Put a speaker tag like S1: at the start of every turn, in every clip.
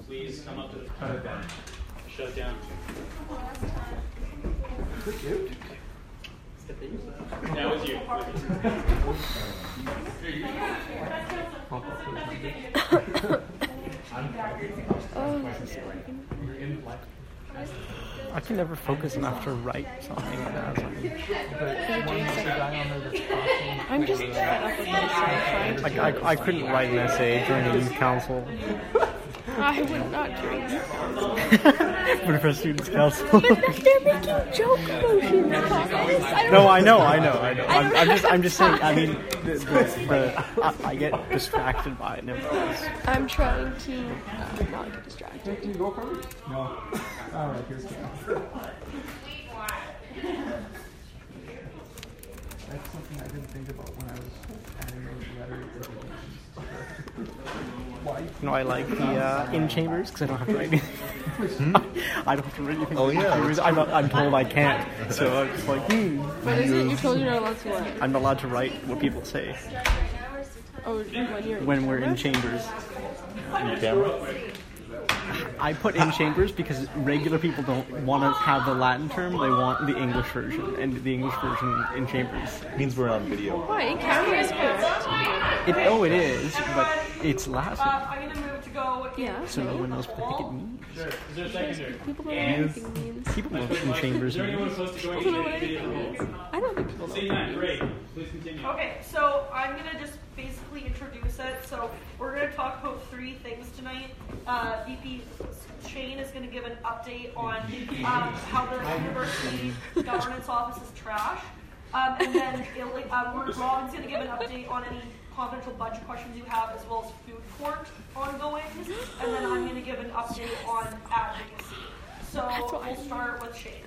S1: please come up to the front. Shut down. That was you.
S2: I can never focus enough to write something like that.
S3: I'm just fed up with myself.
S2: I couldn't write an essay during a youth council.
S3: I would not drink.
S2: But for a students' council.
S3: They're making joke motions.
S2: No, I know. I'm just saying. I mean, I get distracted by it. Nevertheless.
S3: I'm trying to not get distracted.
S2: Can you go for it? No. All right, here's Cam. That's something I didn't think about when I was adding those letters. Why? No, I like the in chambers because I don't have to write anything. I don't have to write anything.
S4: Oh yeah.
S2: I'm told I can't, so I'm just like,
S3: But is it you're told you're not allowed to what?
S2: I'm not allowed to write what people say
S3: Oh,
S2: when we're in chambers.
S4: In camera?
S2: I put in chambers because regular people don't want to have the Latin term, they want the English version, and the English version in chambers.
S4: Means we're on video.
S3: Why? In camera is correct.
S2: It is, but it's Latin.
S5: I'm gonna move to go.
S3: Yeah.
S2: So no one knows what the heck it means.
S1: Sure. Is there a secondary?
S3: People don't know what anything means.
S2: People know what in chambers
S1: Is there anyone
S2: means.
S1: supposed to go
S3: People know what
S1: into the
S3: anything
S1: video?
S3: means. I don't think people know what
S1: See
S3: it
S1: that?
S3: means.
S1: Great. Please continue.
S5: Okay, so I'm gonna just basically introduce it. So we're gonna talk about three things tonight. VP Shane is gonna give an update on how the university governance office is trash. And then Robin's gonna give an update on any confidential budget questions you have, as well as food court ongoing. And then I'm gonna give an update on advocacy. So we'll start with Shane.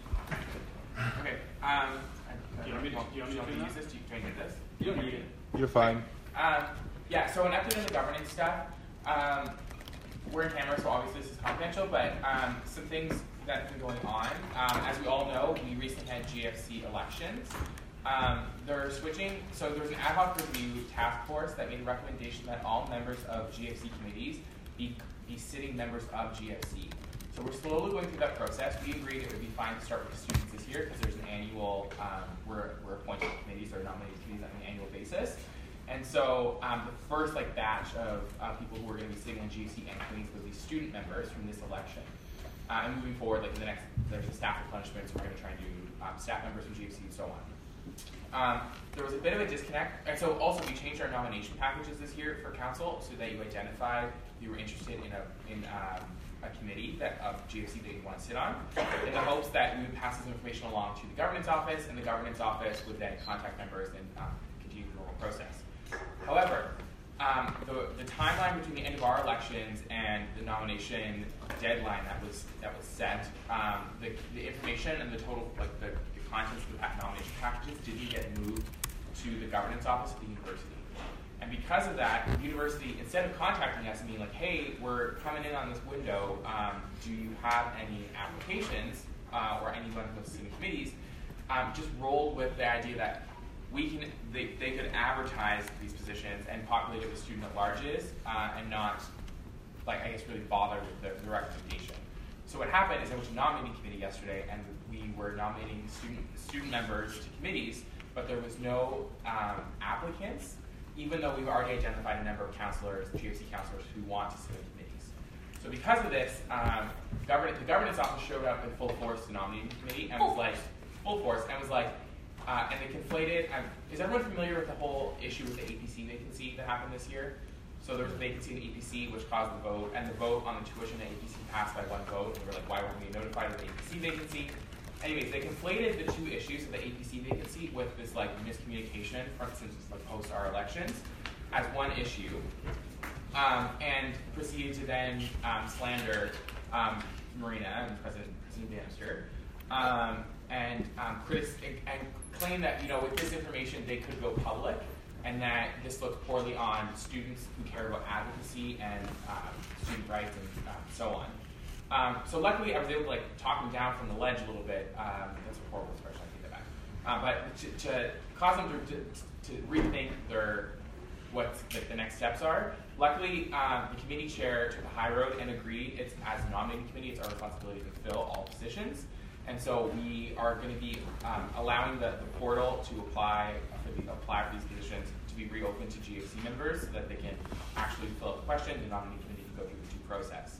S6: Okay.
S1: Do you want me to
S6: use this? Do you need this?
S1: You don't need it.
S4: You're fine.
S6: Yeah, so an update on the governance stuff. We're in camera, so obviously this is confidential, but some things that have been going on. As we all know, we recently had GFC elections. They're switching, so there's an ad hoc review task force that made a recommendation that all members of GFC committees be sitting members of GFC. So we're slowly going through that process. We agreed it would be fine to start with the students this year because there's an annual, we're appointing committees or nominating committees on an annual basis. And so the first batch of people who are going to be sitting on GFC and committees will be student members from this election. And moving forward, in the next, there's a staff replenishment, so we're going to try and do staff members from GFC and so on. There was a bit of a disconnect, and so also we changed our nomination packages this year for council so that you identified you were interested in a committee of GFC that you want to sit on, in the hopes that we would pass this information along to the governance office, and the governance office would then contact members and continue the normal process. However, the timeline between the end of our elections and the nomination deadline that was set, the information and the total the contents of the nomination packages didn't get moved to the governance office of the university. And because of that, the university, instead of contacting us and being like, hey, we're coming in on this window, do you have any applications or anyone who's sitting committees, just rolled with the idea that they could advertise these positions and populate it with student at larges and not, really bother with the recommendation. So what happened is I went to nominating committee yesterday, and we were nominating student members to committees, but there was no applicants, even though we've already identified a number of counselors, GFC counselors, who want to sit in committees. So because of this, the governance office showed up in full force to nominating committee and was like, and they conflated. Is everyone familiar with the whole issue with the APC vacancy that happened this year? So there was a vacancy in the APC which caused the vote, and the vote on the tuition at APC passed by one vote. And we were like, why weren't we notified of the APC vacancy? Anyways, they conflated the two issues of the APC vacancy with this miscommunication, for instance, post our elections, as one issue, and proceeded to then slander Marina and President Bannister, and claim that with this information they could go public, and that this looks poorly on students who care about advocacy and student rights and so on. So luckily I was able to talk them down from the ledge a little bit. That's a horrible expression, I take that back. But to cause them to rethink what the next steps are. Luckily, the committee chair took the high road and agreed it's, as a nominating committee, it's our responsibility to fill all positions. And so we are going to be allowing the portal to apply for these positions to be reopened to GFC members so that they can actually fill out the question. The nominating committee can go through the due process.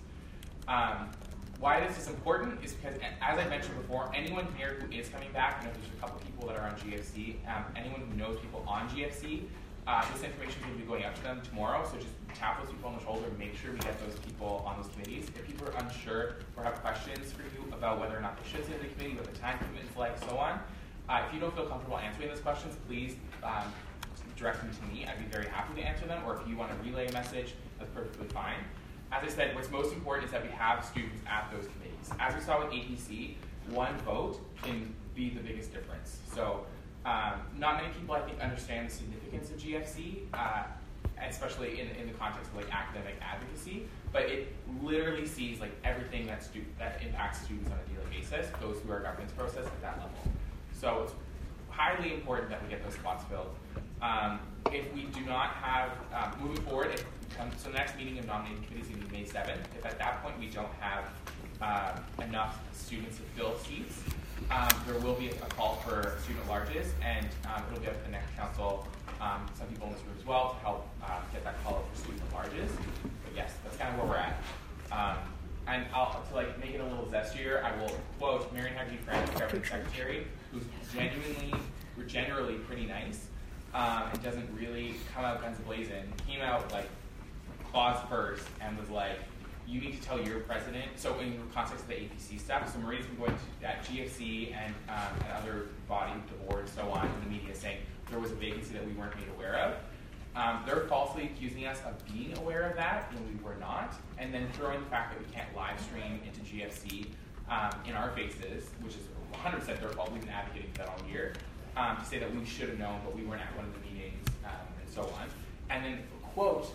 S6: Why this is important is because, as I mentioned before, anyone here who is coming back, there's a couple people that are on GFC, anyone who knows people on GFC, this information is going to be going out to them tomorrow, so just tap those people on the shoulder and make sure we get those people on those committees. If people are unsure or have questions for you about whether or not they should sit in the committee, what the time commitment is like, so on, if you don't feel comfortable answering those questions, please direct them to me. I'd be very happy to answer them, or if you want to relay a message, that's perfectly fine. As I said, what's most important is that we have students at those committees. As we saw with APC, one vote can be the biggest difference. So not many people, I think, understand the significance of GFC, especially in the context of like academic advocacy, but it literally sees like everything that impacts students on a daily basis goes through our governance process at that level. So it's highly important that we get those spots filled. If we do not have, moving forward, so the next meeting of nominating committees is going to be May 7th. If at that point we don't have enough students to fill seats, there will be a call for student larges, and it'll be up to the next council, some people in this room as well, to help get that call up for student larges. But yes, that's kind of where we're at. And to like make it a little zestier, I will quote Marian Haggerty-Grant, the government secretary, who's generally pretty nice, and doesn't really come out guns blazing. Came out like clause first and was like, you need to tell your president. So in the context of the APC stuff, so Maria's been going to at GFC and other bodies, the board, so on, in the media saying there was a vacancy that we weren't made aware of. They're falsely accusing us of being aware of that when we were not, and then throwing the fact that we can't live stream into GFC in our faces, which is 100% their fault. We've been advocating for that all year, to say that we should have known, but we weren't at one of the meetings, and so on. And then, quote,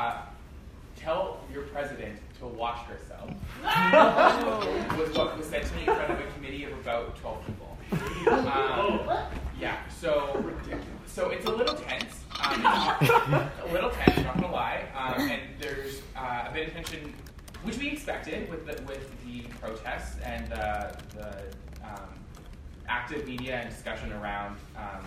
S6: tell your president to wash herself, was what was said to me in front of a committee of about 12 people. Yeah, so it's a little tense. Not going to lie. And there's a bit of tension, which we expected with the protests and the active media and discussion around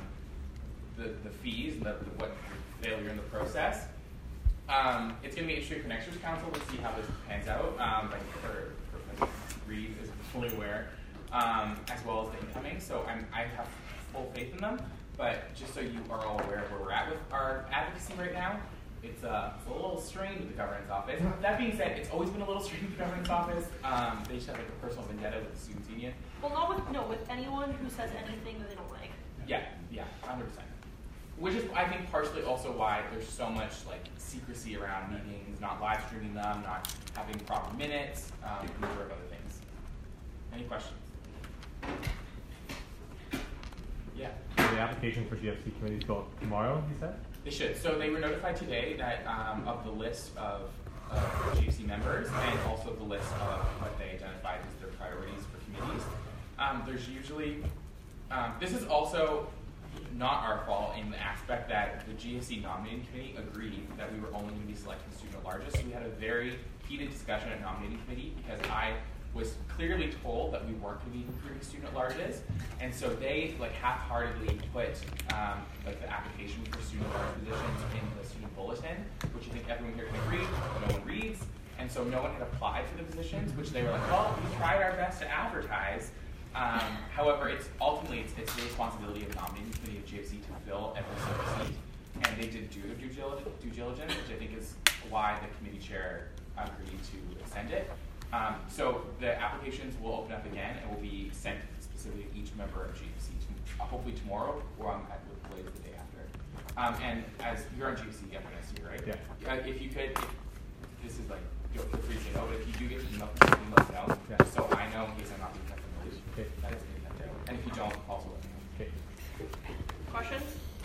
S6: the fees and what failure in the process. It's going to be interesting for next year's council to see how this pans out. For Reed is fully aware, as well as the incoming. So I have full faith in them. But just so you are all aware of where we're at with our advocacy right now, it's a little strained with the governance office. That being said, it's always been a little strained with the governance office. They just have like a personal vendetta with the students' union.
S5: Well, with anyone who says anything that they don't like.
S6: Yeah, 100%. Which is, I think, partially also why there's so much like secrecy around meetings, not live streaming them, not having proper minutes, and a number of other things. Any questions? Yeah.
S7: The application for GFC committees go up tomorrow, you said?
S6: They should. So they were notified today that of the list of GFC members and also the list of what they identified as their priorities for committees. There's usually, this is also not our fault in the aspect that the GFC nominating committee agreed that we were only going to be selecting student at largest. So we had a very heated discussion at nominating committee because I was clearly told that we weren't going to be recruiting student at larges, and so they like half-heartedly put like the application for student at large positions in the student bulletin, which I think everyone here can agree no one reads, and so no one had applied for the positions, which they were like, well, we tried our best to advertise. However, it's ultimately the responsibility of the nominating committee of GFC to fill every single seat, and they did do their due diligence, which I think is why the committee chair agreed to extend it. So the applications will open up again and will be sent specifically to each member of GFC, hopefully tomorrow or at the latest the day after. And as you're on GFC FNSU, right?
S7: Yeah.
S6: If you could, this is like, feel free to say no, but if you do get email, let me know.
S7: Yeah.
S6: So I know in case I'm not being kept in the loop.
S7: Okay.
S6: That is being kept out. And if you don't, also let me know.
S7: Okay.
S5: Questions?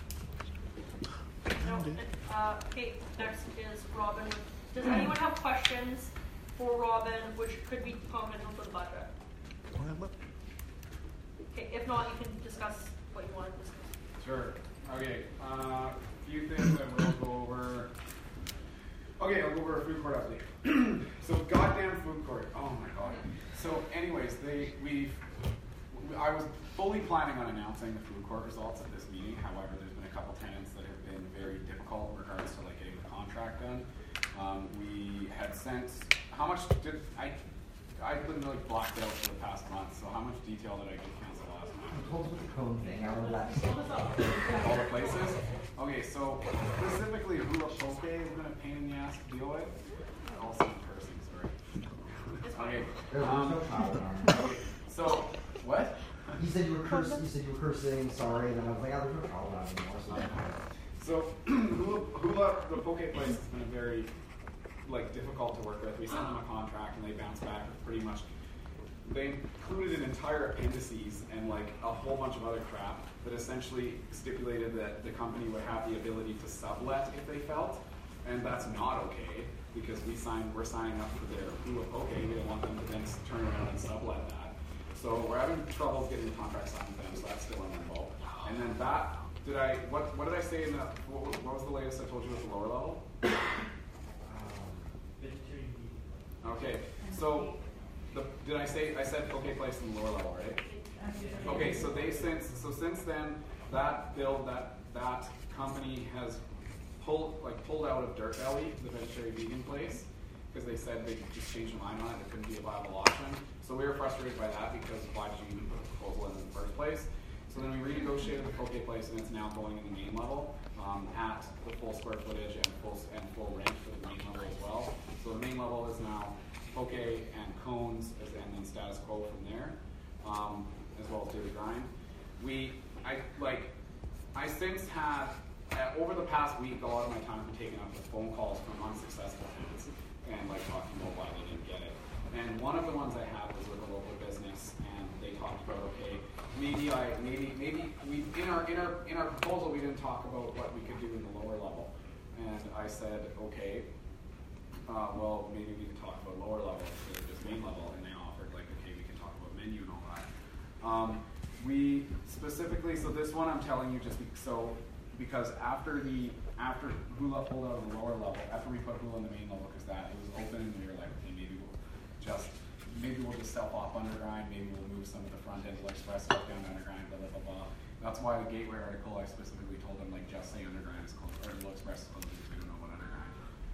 S5: No. Okay, next is Robin. Does anyone have questions for Robin, which could be confidential for the budget? Okay, if not, you can discuss what you want to discuss.
S1: Sure. Okay.
S8: few things I will go over. Okay, I'll go over a food court update. So goddamn food court. Oh my god. So anyways, I was fully planning on announcing the food court results at this meeting. However, there's been a couple tenants that have been very difficult in regards to like getting the contract done. We had sent, how much did, I've been like blacked out for the past month, so how much detail did I give council last night?
S9: What was the cone thing? I remember that.
S8: All the places? Okay, so specifically Hula Poke has been a pain in the ass to deal with. Also in person, sorry. Okay.
S9: There's no power on it.
S8: So, what?
S9: You said you were cursing, sorry, and then I was like, oh, there's no power on it anymore.
S8: So Hula, the Poke place has been a very difficult to work with. We sent them a contract and they bounced back with pretty much, they included an entire appendices and like a whole bunch of other crap that essentially stipulated that the company would have the ability to sublet if they felt, and that's not okay because we're signing up for their Hula Poke. We don't want them to then turn around and sublet that. So we're having trouble getting the contract signed with them, so that's still in limbo. And then what did I say in the, what was the latest I told you at the lower level? Okay, so I said Poke Place in the lower level, right? Okay, so since then, that company has pulled out of Dirt Belly, the vegetarian vegan place, because they said they just changed their mind on it, it couldn't be a viable option. So we were frustrated by that because why did you even put the proposal in the first place? So then we renegotiated the Poke Place and it's now going in the main level at the full square footage and full rent for the main level as well. So the main level is now Poke and cones and then status quo from there, as well as daily grind. I since had, over the past week, a lot of my time has been taken up with phone calls from unsuccessful tenants and talking about why they didn't get it. And one of the ones I had was with a local business, and they talked about, okay, maybe we in our proposal we didn't talk about what we could do in the lower level. And I said, okay, well maybe we can talk about lower level instead of just main level. And they offered okay, we can talk about menu and all that. We specifically, so this one I'm telling you because after Hula pulled out of the lower level, after we put Hula in the main level, because it was open, and we were like, okay, maybe we'll just self-op undergrind, maybe we'll move some of the front end express stuff down to undergrind, blah, blah, blah, blah. That's why the Gateway article, I specifically told them, just say undergrind is closed, or Little Express is closed because we don't know what undergrind.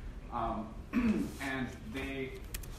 S8: And they,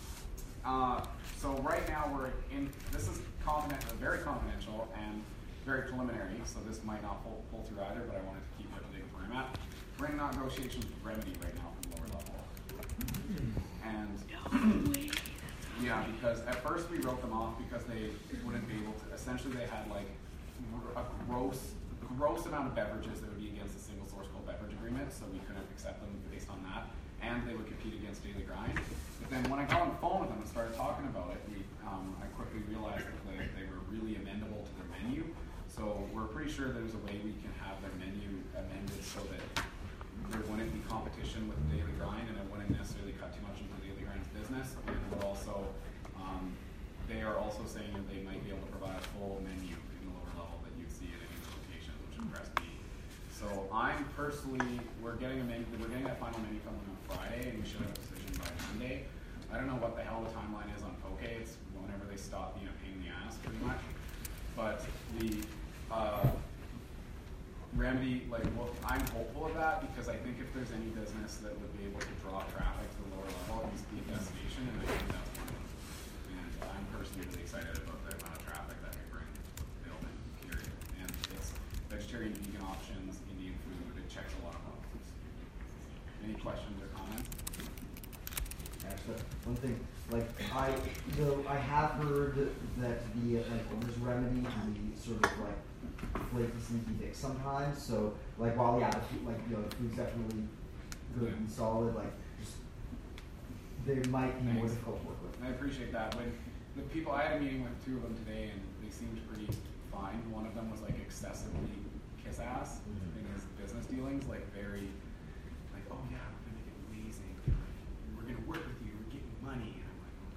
S8: so right now this is very confidential and very preliminary, so this might not pull through either, but I wanted to keep it up to date with where I'm at. We're in negotiations with Remedy right now from the lower level. And yeah, because at first we wrote them off because they wouldn't be able to, essentially they had a gross amount of beverages that would be against the single source cold beverage agreement, so we couldn't accept them based on that, and they would compete against Daily Grind. But then when I got on the phone with them and started talking about it, I quickly realized that they were really amendable to their menu. So we're pretty sure there's a way we can have their menu amended so that there wouldn't be competition with Daily Grind, and it wouldn't necessarily cut too much into Daily Grind's business. And it would also, they are also saying that they might be able to provide a full menu in the lower level that you see at any location, which impressed me. So I'm personally, we're getting that final menu from them on Friday, and we should have a decision by Monday. I don't know what the hell the timeline is on Poke. It's whenever they stop being a pain in the ass, pretty much. But the Remedy, I'm hopeful of that because I think if there's any business that would be able to draw traffic to the lower level, it needs to be a destination, and I think that's one of them. And I'm personally really excited about the amount of traffic that we bring to the building, period. And it's vegetarian, vegan options, Indian food, it checks a lot of boxes. Any questions or comments?
S9: Actually, one thing, I have heard that the there's Remedy can be sort of flaky, sneaky dick sometimes. So while the food's definitely good and solid, they might be more difficult to work with.
S8: I appreciate that. When the people, I had a meeting with two of them today, and they seemed pretty fine. One of them was excessively kiss ass in his business dealings, very oh yeah, we're gonna make it amazing. We're gonna work with you. We're getting money. And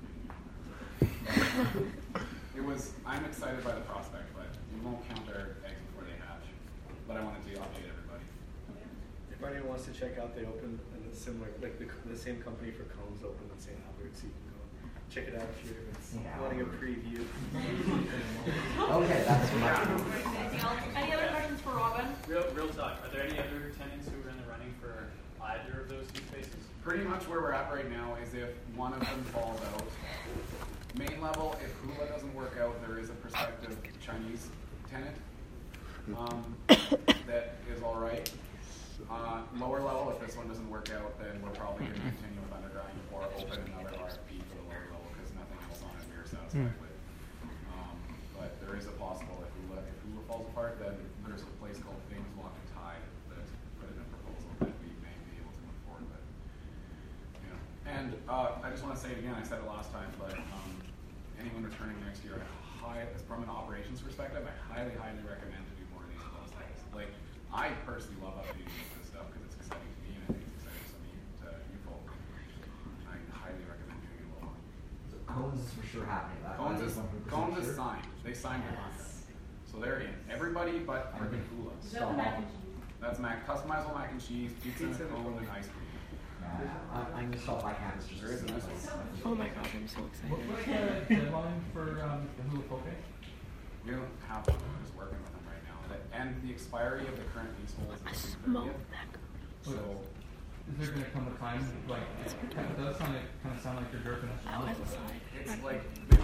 S8: I'm okay. I'm excited by the prospect, but we won't count our eggs before they hatch. But I wanted to update everybody.
S10: for anyone who wants to check out, they opened a similar, like the same company for cones opened in St. Albert, so you can go check it out if you're wanting a preview.
S9: Okay, that's
S5: Anything else? Any other questions for Robin?
S1: Real talk. Are there any other tenants who are in the running for either of those two spaces?
S8: Pretty much where we're at right now is if one of them falls out. Main level, if Hula doesn't work out, there is a prospective Chinese tenant that is all right. Lower level, if this one doesn't work out, then we're probably going to continue with underground or open another RFP for the lower level because nothing else on it we are satisfied with. But there is a possible if Hula falls apart, then there's a place called Things Lock and Tide that put in a proposal that we may be able to move forward with. Yeah. And I just want to say it again, I said it last time, but anyone returning next year, from an operations perspective, I highly recommend to do more of these close things. Like, I personally love updating this stuff because it's exciting to me and I think it's exciting to you folk. I highly recommend doing it a little more.
S9: So Cones is for sure happening.
S8: Cones is signed. They signed the contract. So they're in. Everybody but freaking Hula. That's customizable mac and cheese, pizza, cone, and ice cream.
S9: I'm gonna stop by campus just
S8: There is an ice cream.
S3: Oh my gosh, I'm so excited.
S7: What's the deadline for the Hula Poke?
S8: We don't have one. We're just working with them right now. And the expiry of the current leasehold is June 30th. So,
S7: is there going to come a time, like, it does kind of sound like you're jerking us.
S8: it's like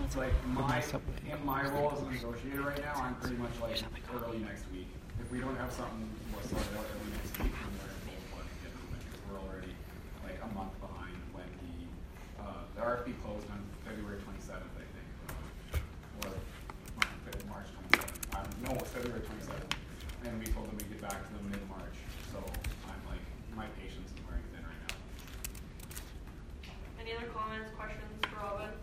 S8: in my role as a negotiator right now, I'm pretty much like early next week. If we don't have something more sorted out early next week, then we're in full flood and get moving because we're already like a month behind when the RFP closed on February 27th, I think, or March 27th. No, it was February 27th, and we told them we'd get back to them mid-March. So I'm like, my patience is wearing thin right now.
S5: Any other comments, questions for Robin?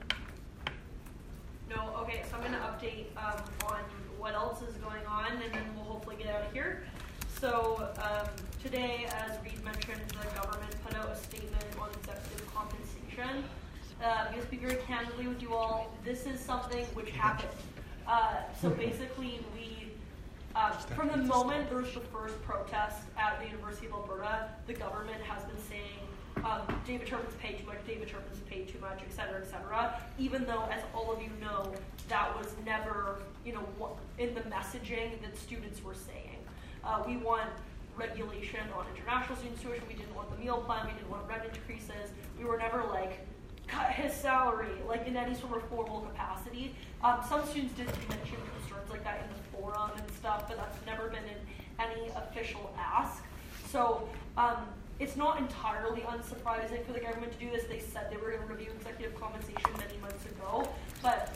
S5: No? Okay, so I'm going to update on what else is going on, and then we'll hopefully get out of here. So today, as Reed mentioned, the government put out a statement on executive compensation. I'm going to speak very candidly with you all. This is something which happened. So basically, from the moment there was the first protest at the University of Alberta, the government has been saying David Turpin's paid too much, David Turpin's paid too much, et cetera, even though, as all of you know, that was never, in the messaging that students were saying. We want regulation on international student tuition, we didn't want the meal plan, we didn't want rent increases, we were never like, cut his salary, like in any sort of formal capacity. Some students did mention concerns like that in the forum and stuff, but that's never been in any official ask. So it's not entirely unsurprising for the government to do this. They said they were going to review executive compensation many months ago, but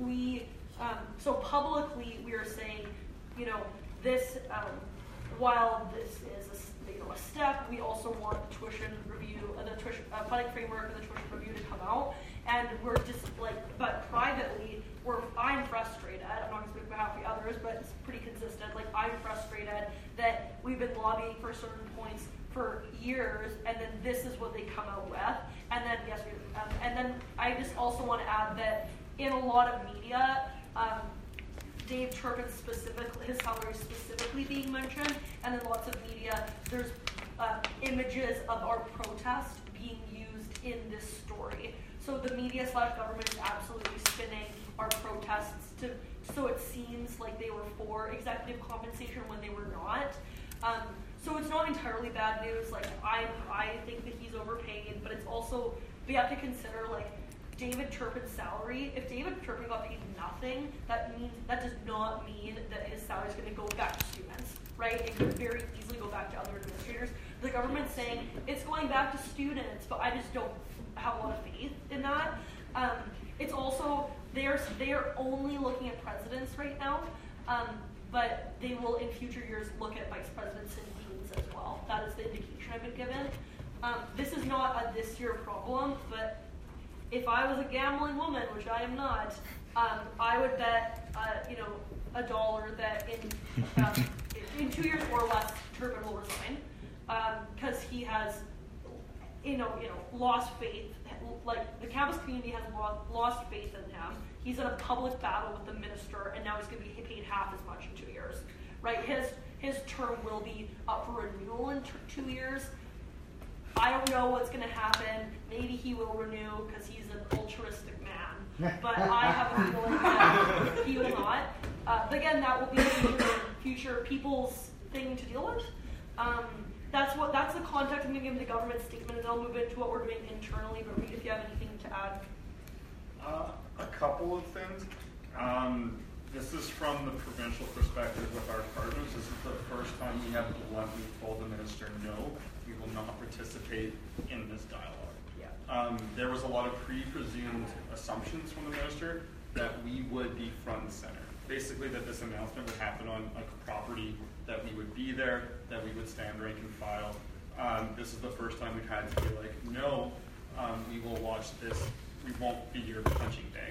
S5: so publicly we are saying, this, while this is a step, we also want the tuition review, the tuition funding framework and the tuition review to come out. And we're just but privately, I'm frustrated. I'm not going to speak on behalf of the others, but it's pretty consistent. I'm frustrated that we've been lobbying for certain points for years, and then this is what they come out with. And then and then I just also want to add that in a lot of media, Dave Turpin his salary specifically being mentioned, and in lots of media, there's images of our protest being used in this story. So the media / government is absolutely spinning our protests so it seems like they were for executive compensation when they were not. So it's not entirely bad news. I think that he's overpaid, but it's also, we have to consider David Turpin's salary. If David Turpin got paid nothing, that does not mean that his salary is going to go back to students, right? It could very easily go back to other administrators. The government's saying it's going back to students, but I just don't have a lot of faith in that. It's also, they are only looking at presidents right now, but they will in future years look at vice presidents and deans as well. That is the indication I've been given. This is not a this year problem, but if I was a gambling woman, which I am not, I would bet $1 that in 2 years or less, Turpin will resign because he has lost faith. The campus community has lost faith in him. He's in a public battle with the minister, and now he's going to be paid half as much in 2 years. Right? his term will be up for renewal in 2 years. I don't know what's going to happen. Maybe he will renew because he's an altruistic man. But I have a feeling that he will not. But again, that will be future people's thing to deal with. That's the context I'm going to give the government statement, and then I'll move into what we're doing internally. But Reed, if you have anything to add.
S11: A couple of things. This is from the provincial perspective with our partners. This is the first time we have bluntly told the minister, no, we will not participate in this dialogue.
S5: Yeah.
S11: There was a lot of pre-presumed assumptions from the minister that we would be front and center. Basically that this announcement would happen on like a property, that we would be there, that we would stand rank and file. This is the first time we've had to be like, no, we will watch this. We won't be your punching bag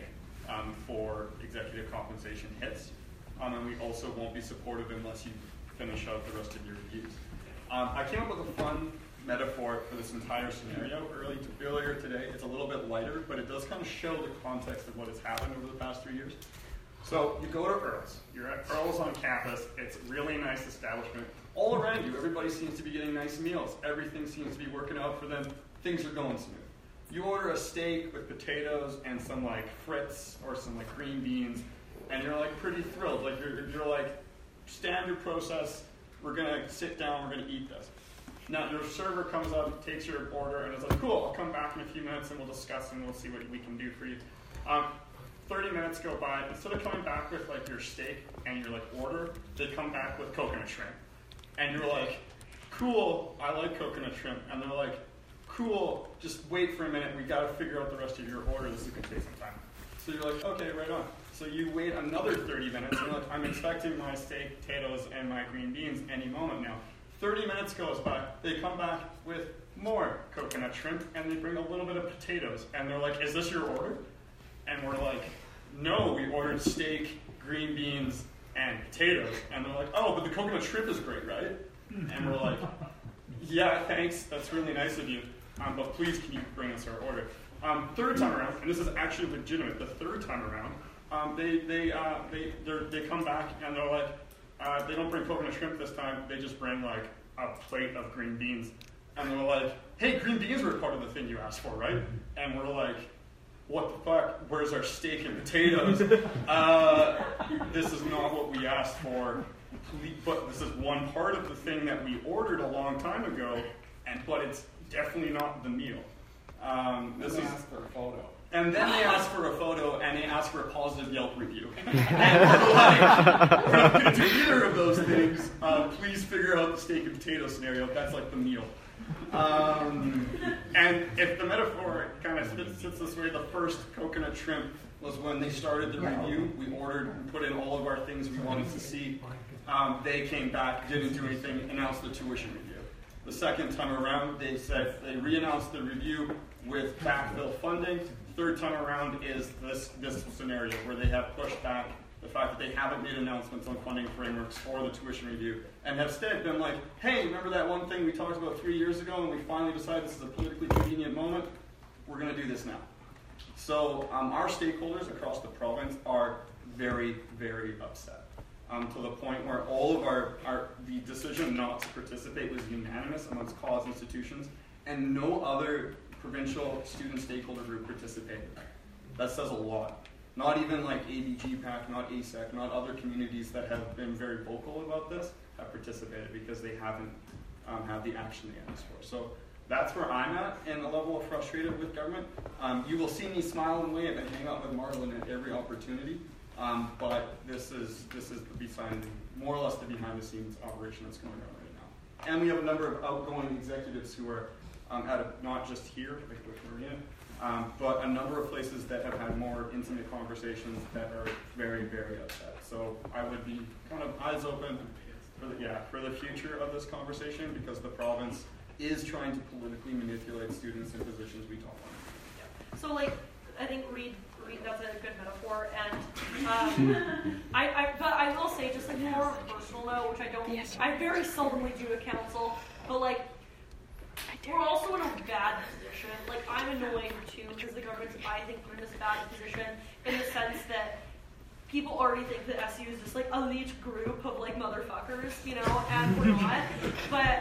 S11: for executive compensation hits. And we also won't be supportive unless you finish out the rest of your reviews. I came up with a fun metaphor for this entire scenario earlier today. It's a little bit lighter, but it does kind of show the context of what has happened over the past 3 years. So you go to Earl's. You're at Earl's on campus. It's a really nice establishment. All around you, everybody seems to be getting nice meals. Everything seems to be working out for them. Things are going smooth. You order a steak with potatoes and some like frites or some like green beans, and you're like pretty thrilled. Like you're like, standard process. We're gonna sit down. We're gonna eat this. Now your server comes up, takes your order, and is like, cool. I'll come back in a few minutes and we'll discuss and we'll see what we can do for you. 30 minutes go by. Instead of coming back with like your steak and your like order, they come back with coconut shrimp, and you're like, cool. I like coconut shrimp, and they're like, cool, just wait for a minute, we gotta figure out the rest of your order, this is gonna take some time. So you're like, okay, right on. So you wait another 30 minutes, and you're like, I'm expecting my steak, potatoes, and my green beans any moment now. 30 minutes goes by, they come back with more coconut shrimp, and they bring a little bit of potatoes, and they're like, is this your order? And we're like, no, we ordered steak, green beans, and potatoes. And they're like, oh, but the coconut shrimp is great, right? And we're like, yeah, thanks, that's really nice of you. But please, can you bring us our order? Third time around, and this is actually legitimate. The third time around, they come back and they're like, they don't bring coconut shrimp this time. They just bring like a plate of green beans, and they're like, hey, green beans were part of the thing you asked for, right? And we're like, what the fuck? Where's our steak and potatoes? This is not what we asked for. But this is one part of the thing that we ordered a long time ago, but it's definitely not the meal. This is
S8: ask for a photo.
S11: And then they ask for a photo, and they ask for a positive Yelp review. And we're like, we're not going to do either of those things. Please figure out the steak and potato scenario. That's like the meal. And if the metaphor kind of sits this way, the first coconut shrimp was when they started the review. We put in all of our things we wanted to see. They came back, didn't do anything, announced the tuition review. The second time around, they said they re-announced the review with backfill funding. Third time around is this scenario where they have pushed back the fact that they haven't made announcements on funding frameworks for the tuition review, and have instead been like, hey, remember that one thing we talked about 3 years ago and we finally decided this is a politically convenient moment? We're going to do this now. So our stakeholders across the province are very, very upset. To the point where all of the decision not to participate was unanimous amongst college institutions, and no other provincial student stakeholder group participated. That says a lot. Not even like ABGPAC, not ASEC, not other communities that have been very vocal about this have participated because they haven't had the action they asked for. So that's where I'm at in a level of frustrated with government. You will see me smile and wave and hang out with Marlon at every opportunity. But this is more or less the behind-the-scenes operation that's going on right now. And we have a number of outgoing executives who are not just here, like with Marina, but a number of places that have had more intimate conversations that are very, very upset. So I would be kind of eyes open for the future of this conversation, because the province is trying to politically manipulate students in positions we don't want to be.
S5: So, like, I think Reed, that's a good metaphor, and but I will say, just like more personal note, which I don't, I very seldomly do at council, but like, we're also in a bad position. Like, I'm annoyed too, because the government's, I think, in this bad position in the sense that people already think that SU is just like elite group of like motherfuckers, you know, and we're not. But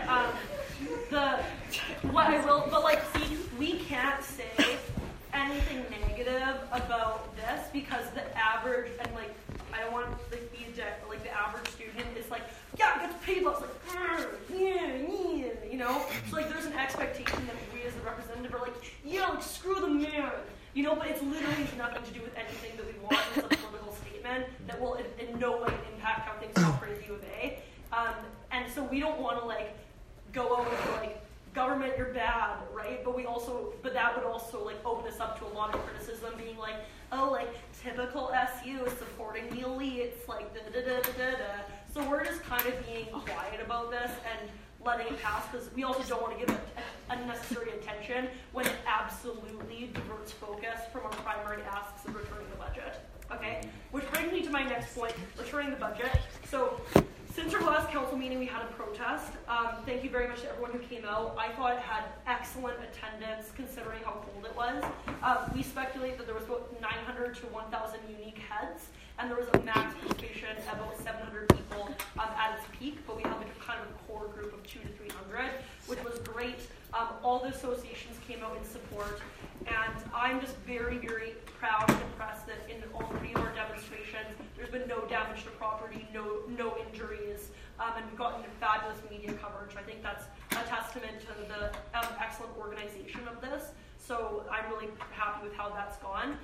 S5: see, we can't say anything negative about this because the average, and like I don't want to be like the average student is like, yeah, it gets paid less, like yeah, you know. So like there's an expectation that we as the representative are like, yeah, like screw the man. You know, but it's literally nothing to do with anything that we want. It's a political statement that will in no way impact how things operate at U of A. And so we don't want to like go out and like, government, you're bad, right? But that would also like open us up to a lot of criticism, being like, oh, like typical SU is supporting the elites, like da da da da da da. So we're just kind of being quiet about this and letting it pass because we also don't want to give it unnecessary attention when it absolutely diverts focus from our primary asks of returning the budget. Okay? Which brings me to my next point, returning the budget. So since our last council meeting, we had a protest. Thank you very much to everyone who came out. I thought it had excellent attendance considering how cold it was. We speculate that there was about 900 to 1,000 unique heads, and there was a max participation of about 700 people at its peak, but we had like a kind of core group of 200 to 300, which was great. All the associations came out in support, and I'm just very, very proud and impressed that in all 3 of our demonstrations, there's been no damage to property, no injuries, and we've gotten fabulous media coverage. I think that's a testament to the excellent organization of this, so I'm really happy with how that's gone.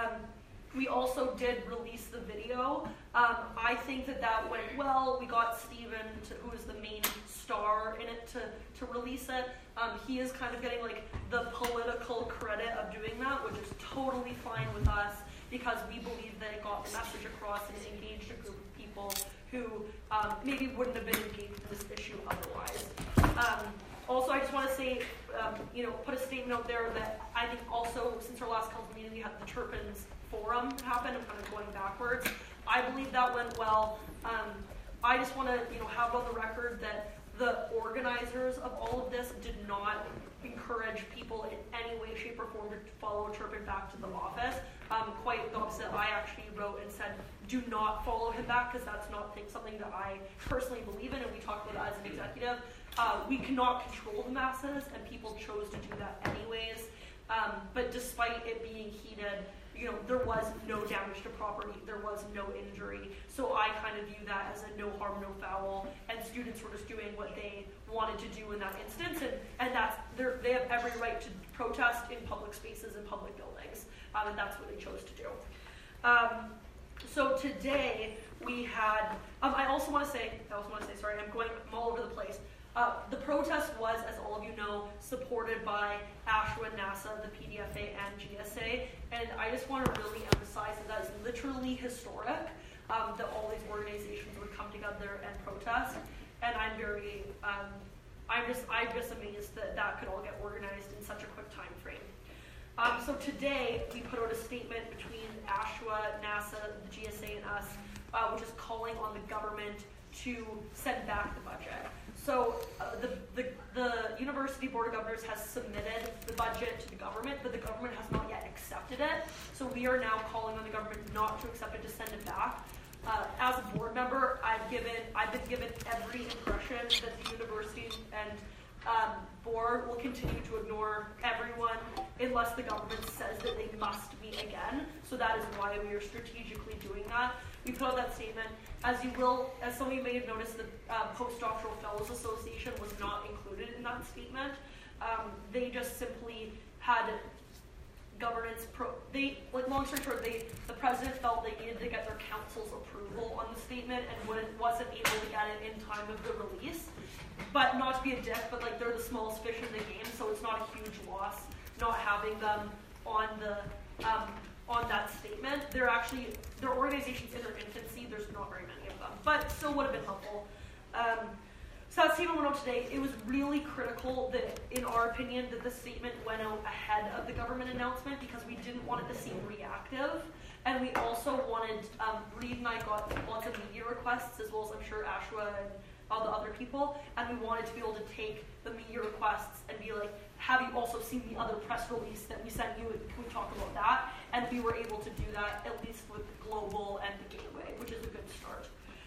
S5: We also did release the video. I think that went well. We got Steven, who is the main star in it, to release it. He is kind of getting like the political credit of doing that, which is totally fine with us because we believe that it got the message across and it engaged a group of people who maybe wouldn't have been engaged in this issue otherwise. Also, I just want to say, put a statement out there that I think also, since our last council meeting, we had the Turpins Forum happen. I'm kind of going backwards. I believe that went well. I just want to, have on the record that the organizers of all of this did not encourage people in any way, shape, or form to follow Turpin back to the office. Quite the opposite. I actually wrote and said, do not follow him back because that's not something that I personally believe in, and we talked about that as an executive. We cannot control the masses, and people chose to do that anyways. But despite it being heated, there was no damage to property, there was no injury. So I kind of view that as a no harm, no foul, and students were just doing what they wanted to do in that instance, and they have every right to protest in public spaces and public buildings, and that's what they chose to do. So today we had, I also want to say, sorry, I'm all over the place. The protest was, as all of you know, supported by ASHWA, NASA, the PDFA, and GSA, and I just want to really emphasize that is literally historic, that all these organizations would come together and protest, and I'm just amazed that could all get organized in such a quick time frame. So today, we put out a statement between ASHWA, NASA, the GSA, and us, which is calling on the government to send back the budget. So the University Board of Governors has submitted the budget to the government, but the government has not yet accepted it. So we are now calling on the government not to accept it, to send it back. As a board member, I've been given every impression that the university and board will continue to ignore everyone unless the government says that they must meet again. So that is why we are strategically doing that. We put out that statement. As some of you may have noticed, the Postdoctoral Fellows Association was not included in that statement. They just simply had governance. Long story short, the president felt they needed to get their council's approval on the statement and wasn't able to get it in time of the release. But not to be a dick, but they're the smallest fish in the game, so it's not a huge loss not having them on that statement. Their organizations in their infancy, there's not very many of them, but still would have been helpful. So that statement went out today. It was really critical that, in our opinion, that the statement went out ahead of the government announcement because we didn't want it to seem reactive. And we also wanted, Reed and I got lots of media requests, as well as I'm sure ASHWA and all the other people, and we wanted to be able to take the media requests and be like, have you also seen the other press release that we sent you, and can we talk about that? And we were able to do that, at least with Global and the Gateway, which is a good start.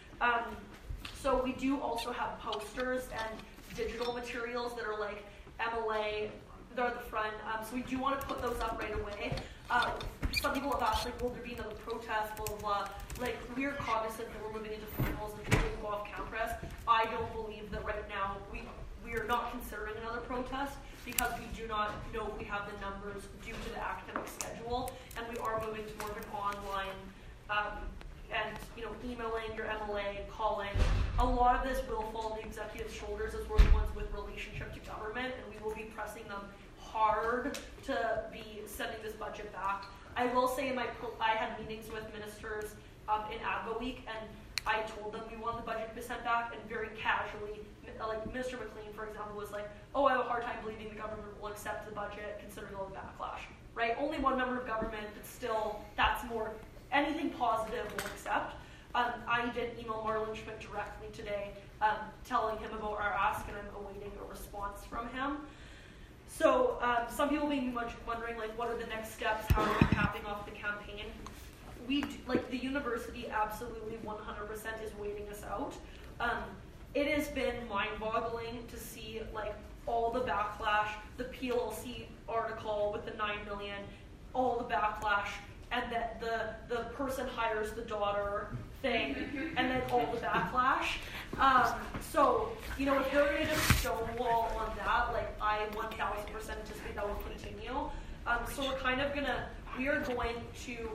S5: So we do also have posters and digital materials that are like MLA, they're at the front. So we do want to put those up right away. Some people have asked, like, will there be another protest, blah, blah, blah. Like, we're cognizant that we're moving into finals and people will go off campus. I don't believe that right now we are not considering another protest because we do not know if we have the numbers due to the academic schedule, and we are moving to more of an online and, you know, emailing your MLA, calling. A lot of this will fall on the executive's shoulders as we're the ones with relationship to government, and we will be pressing them hard to be sending this budget back. I will say I had meetings with ministers in ADVA week, and I told them we want the budget to be sent back, and very casually, like Minister McLean, for example, was like, oh, I have a hard time believing the government will accept the budget considering all the backlash, right? Only one member of government, but still, that's more, anything positive we'll accept. I did email Marlon Schmidt directly today, telling him about our ask, and I'm awaiting a response from him. So some people may be wondering, like, what are the next steps? How are we capping off the campaign? The university absolutely 100% is waiting us out. It has been mind-boggling to see, like, all the backlash, the PLC article with the $9 million, all the backlash, and that the person hires the daughter thing, and then all the backlash. So, you know, if they're going to just stonewall on that, like, I 1,000% anticipate that will continue. So we are going to,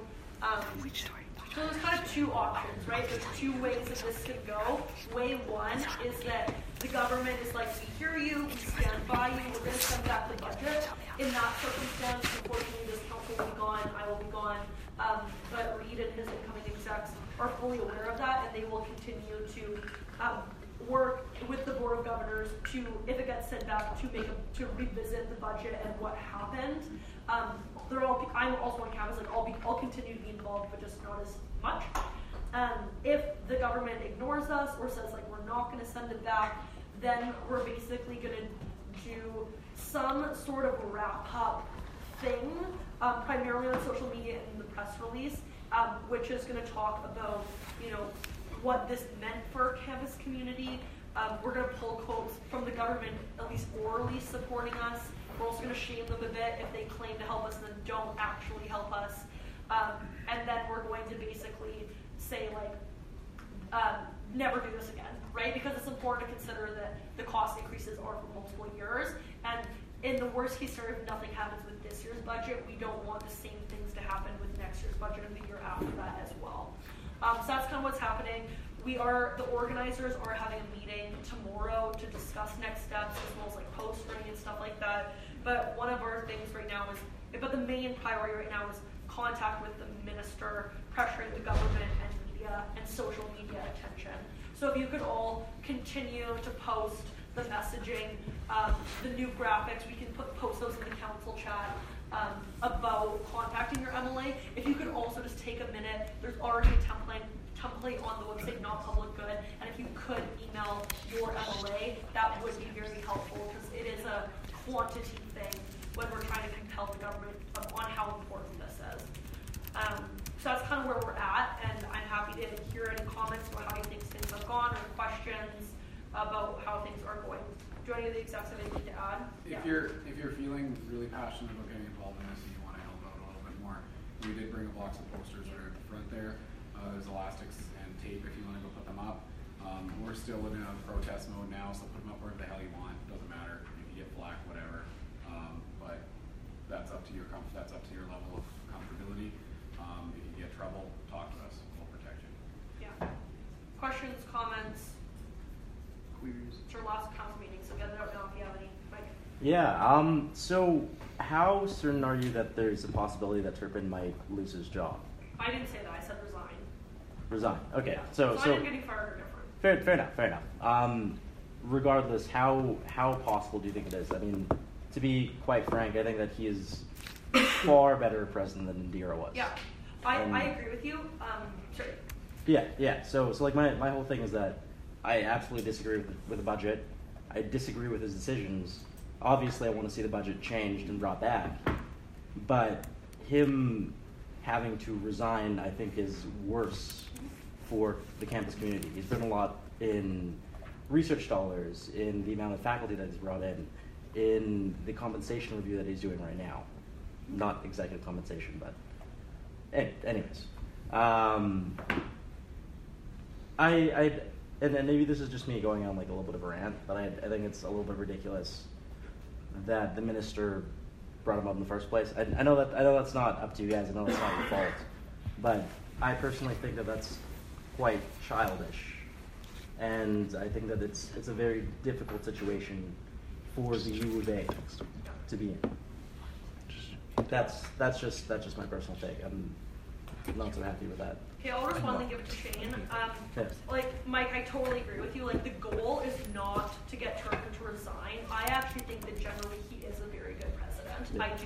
S5: so there's kind of two options, right? There's two ways that this could go. Way one is that the government is like, we hear you, we stand by you, we're going to send back the budget. In that circumstance, unfortunately, this council will be gone, I will be gone, but Reid and his incoming execs are fully aware of that, and they will continue to work with the Board of Governors to, if it gets sent back, to revisit the budget and what happened. I'm also on campus, like I'll continue to be involved, but just not as much. If the government ignores us or says like we're not going to send it back, then we're basically going to do some sort of wrap-up thing, primarily on social media and the press release, which is going to talk about, you know, what this meant for our campus community. We're going to pull quotes from the government, at least orally supporting us. We're also going to shame them a bit if they claim to help us and then don't actually help us. And then we're going to basically say, like, never do this again, right? Because it's important to consider that the cost increases are for multiple years. And in the worst case scenario, if nothing happens with this year's budget, we don't want the same things to happen with next year's budget and the year after that as well. So that's kind of what's happening. The organizers are having a meeting tomorrow to discuss next steps as well as like postering and stuff like that. But one of our things right now but the main priority right now is contact with the minister, pressuring the government and media and social media attention. So if you could all continue to post the messaging, the new graphics, we can post those in the council chat about contacting your MLA. If you could also just take a minute, there's already a template on the website, Not Public Good, and if you could email your MLA, that would be very helpful because it is a quantity thing when we're trying to compel the government on how important this is. So that's kind of where we're at, and I'm happy to hear any comments about how you think things have gone or questions about how things are going. Do any of the execs have anything to add?
S8: If you're feeling really passionate about getting involved in this and you want to help out a little bit more, we did bring a box of posters right at the front there. There's elastics and tape if you want to go put them up. We're still living in a protest mode now, so put them up wherever the hell you want. Doesn't matter if you get flack, whatever. But that's up to your level of comfortability. If you get trouble, talk to us. We'll protect you.
S5: Yeah. Questions, comments? Queries? It's your last council meeting, so get it out now if you have any. Mike?
S12: Yeah. So how certain are you that there's a possibility that Turpin might lose his job?
S5: I didn't say that. I said resign.
S12: Resign. Okay.
S5: Yeah.
S12: So
S5: I didn't get any fired or different.
S12: Fair enough. Regardless, how possible do you think it is? I mean, to be quite frank, I think that he is far better president than Indira was.
S5: Yeah, I agree with you. Sure.
S12: Yeah. So like my whole thing is that I absolutely disagree with the budget. I disagree with his decisions, obviously I want to see the budget changed and brought back, but him having to resign, I think, is worse for the campus community. He's done a lot in research dollars, in the amount of faculty that he's brought in the compensation review that he's doing right now. Not executive compensation, but anyways. And then maybe this is just me going on like a little bit of a rant, but I think it's a little bit ridiculous that the minister brought him up in the first place. I know that's not up to you guys. I know that's not your fault, but I personally think that that's quite childish, and I think that it's a very difficult situation for the U of A to be in. That's just my personal take. I'm not so happy with that.
S5: Okay, I'll just one thing give it to Shane.
S12: Yes.
S5: Like, Mike, I totally agree with you. Like, the goal is not to get Turpin to resign. I actually think that generally he is a very good president.
S12: Yeah.
S5: I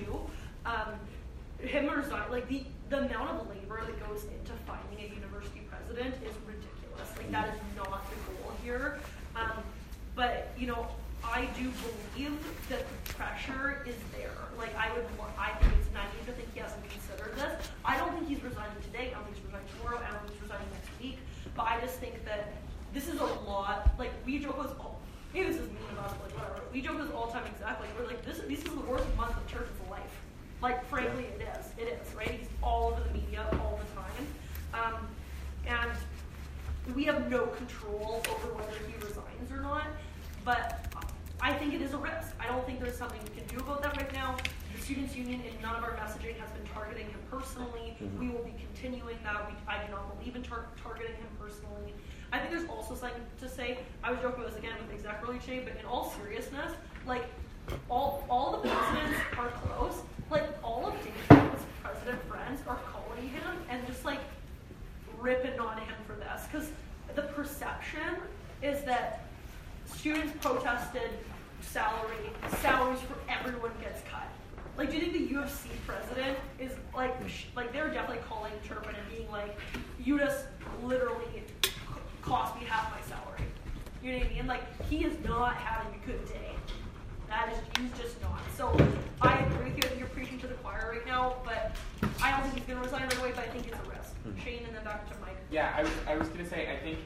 S5: do. Him resign, like, the amount of labor that goes into finding a university president is ridiculous. Like, that is not the goal here. But, you know, I do believe that the pressure is there. Like, I think it's naive to think he hasn't considered this. I don't think he's resigning today. I don't think he's resigning tomorrow. I don't think he's resigning next week. But I just think that this is a lot. Like, we joke as maybe this is mean about it, like whatever. We joke as all time exactly. We're like, this is the worst month of Turpin's life. Like, frankly, it is. It is, right? He's all over the media all the time. And we have no control over whether he resigns or not. But I think it is a risk. I don't think there's something we can do about that right now. The Students' Union in none of our messaging has been targeting him personally.
S12: Mm-hmm.
S5: We will be continuing that. I do not believe in targeting him personally. I think there's also something to say. I was joking about this again with Exec Early Shade, but in all seriousness, like, all the presidents are close. Like, all of David's president friends are calling him and just, like, ripping on him for this. Because the perception is that students protested salaries for everyone gets cut. Like, do you think the U of C president is like they're definitely calling Turpin and being like, you just literally cost me half my salary. You know what I mean? Like, he is not having a good day. He's just not. So I agree with you. I think you're preaching to the choir right now, but I don't think he's going to resign right away, but I think it's a risk. Shane, and then back to Mike.
S6: Yeah, I was going to say, I think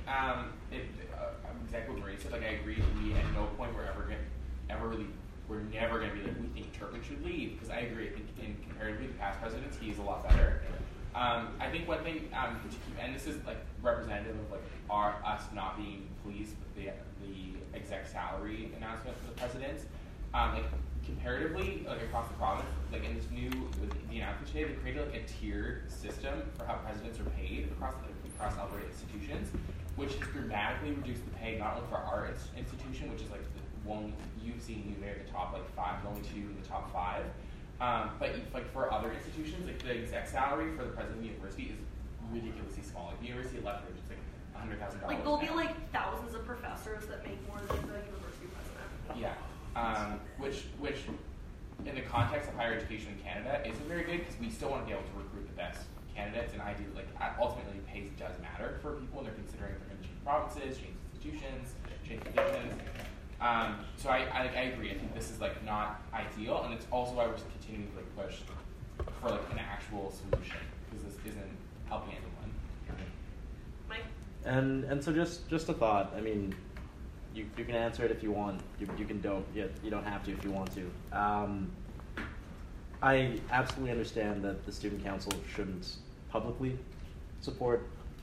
S6: exactly what Marie said. Like, I agree. We at no point we're never going to be like, we think Turpin should leave, because I agree. I think in comparatively to past presidents, he's a lot better. I think one thing to keep, and this is like representative of like us not being pleased with the exec salary announcement for the presidents. Like, comparatively, like across the province, like in this new with the announcement today, they created like a tiered system for how presidents are paid across Alberta institutions, which has dramatically reduced the pay not only for our institution, which is like the one you've seen UVA at the top like 5, only 2 in the top 5. But like for other institutions, like the exec salary for the president of the university is ridiculously small. Like the University of Lethbridge, it's like $100,000.
S5: Like, there'll be like thousands of professors that make more than the university president.
S6: Yeah, which in the context of higher education in Canada isn't very good, because we still want to be able to recruit the best candidates, and I do like ultimately pay does matter for people when they're considering if they're going to change provinces, change institutions, change positions. So I agree. I think this is like not ideal, and it's also why we're continuing to like push for like an actual solution, because this isn't helping anyone.
S5: Mike?
S12: And so just a thought. I mean, you can answer it if you want. You can don't. You don't have to if you want to. I absolutely understand that the student council shouldn't publicly support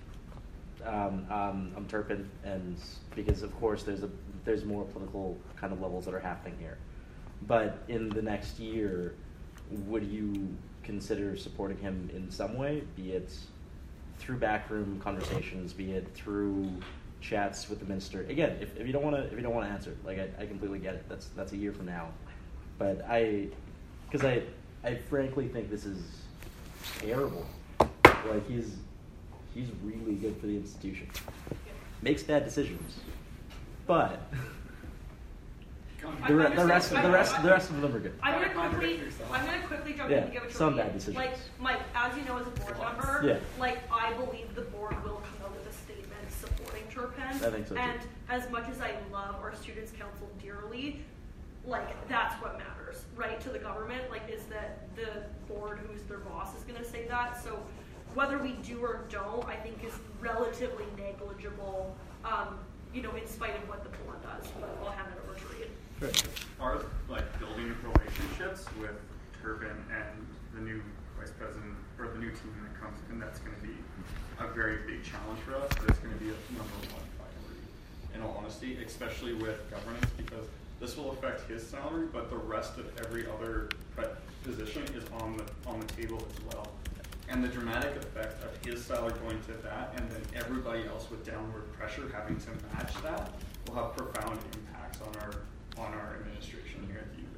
S12: Turpin, and because of course there's more political kind of levels that are happening here. But in the next year, would you consider supporting him in some way, be it through backroom conversations, be it through chats with the minister? Again, if you don't want to answer, like I completely get it. That's a year from now. But I frankly think this is terrible. Like, he's really good for the institution. Makes bad decisions, but the rest of them are good.
S5: I'm gonna quickly jump in and give it to
S12: some
S5: Reed.
S12: bad decisions.
S5: Like, Mike, as you know, as a board member,
S12: Yeah.
S5: like, I believe the board will come out with a statement supporting Turpin.
S12: I think so too.
S5: And as much as I love our students' council dearly, like that's what matters, right, to the government, like is that the board who's their boss is going to say that. So whether we do or don't, I think is relatively negligible, in spite of what the board does. But I'll hand it over to Reid.
S11: As far as like building relationships with Turpin and the new vice president or the new team that comes in, that's going to be a very big challenge for us. But it's going to be a number one priority, in all honesty, especially with governance, because this will affect his salary, but the rest of every other position is on the table as well. And the dramatic effect of his salary going to that, and then everybody else with downward pressure having to match that, will have profound impacts on our administration here at the U.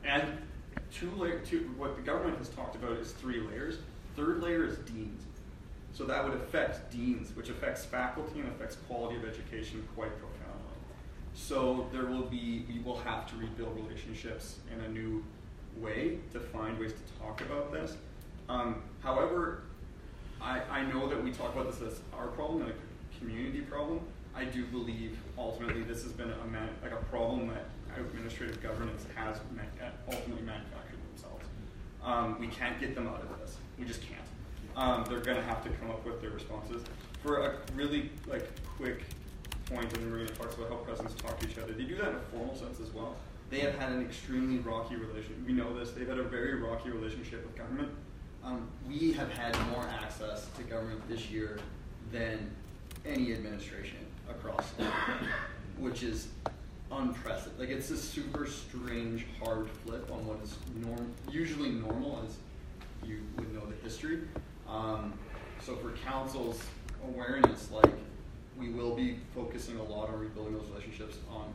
S11: And what the government has talked about is 3 layers. Third layer is deans. So that would affect deans, which affects faculty and affects quality of education quite profoundly. So we will have to rebuild relationships in a new way to find ways to talk about this. However, I know that we talk about this as our problem and a community problem. I do believe ultimately this has been a problem that administrative governance has ultimately manufactured themselves. We can't get them out of this. We just can't. They're going to have to come up with their responses. For a really quick point, and we're going to talk about how presidents talk to each other. They do that in a formal sense as well. They have had an extremely rocky relationship. We know this. They've had a very rocky relationship with government. We have had more access to government this year than any administration across the country, which is unprecedented. It's a super strange, hard flip on what is usually normal, as you would know the history. So for council's awareness, we will be focusing a lot on rebuilding those relationships on